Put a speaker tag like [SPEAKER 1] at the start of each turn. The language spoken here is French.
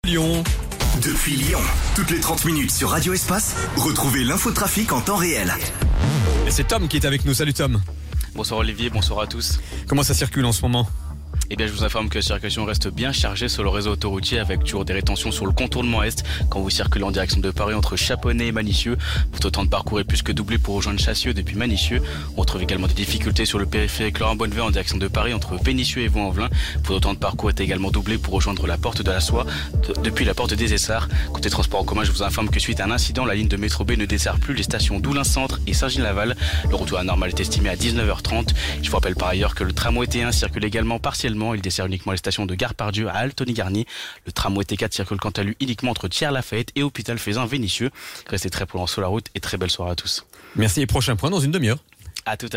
[SPEAKER 1] Lyon.
[SPEAKER 2] Depuis Lyon, toutes les 30 minutes sur Radio Espace, retrouvez l'infotrafic en temps réel.
[SPEAKER 1] Et c'est Tom qui est avec nous. Salut Tom.
[SPEAKER 3] Bonsoir Olivier, bonsoir à tous.
[SPEAKER 1] Comment ça circule en ce moment ?
[SPEAKER 3] Eh bien, je vous informe que la circulation reste bien chargée sur le réseau autoroutier avec toujours des rétentions sur le contournement Est quand vous circulez en direction de Paris entre Chaponnet et Manicieux. Votre temps de parcours est plus que doublé pour rejoindre Chassieux depuis Manicieux. On retrouve également des difficultés sur le périphérique Laurent Bonnevay en direction de Paris entre Vénissieux et Vaux-en-Velin. Votre temps de parcours est également doublé pour rejoindre la porte de la Soie depuis la porte des Essarts. Côté transport en commun, je vous informe que suite à un incident, la ligne de métro B ne dessert plus les stations d'Oulin Centre et Saint-Gilles-Laval. Le retour à la normale est estimé à 19h30. Je vous rappelle par ailleurs que le tramway T1 circule également partiellement. Il dessert uniquement les stations de Gare-Pardieu à Altony-Garny. Le tramway T4 circule quant à lui uniquement entre Thiers-Lafayette et Hôpital Feyzin-Vénissieux. Restez très prudents sur la route et très belle soirée à tous.
[SPEAKER 1] Merci et prochain point dans une demi-heure.
[SPEAKER 3] À tout à l'heure.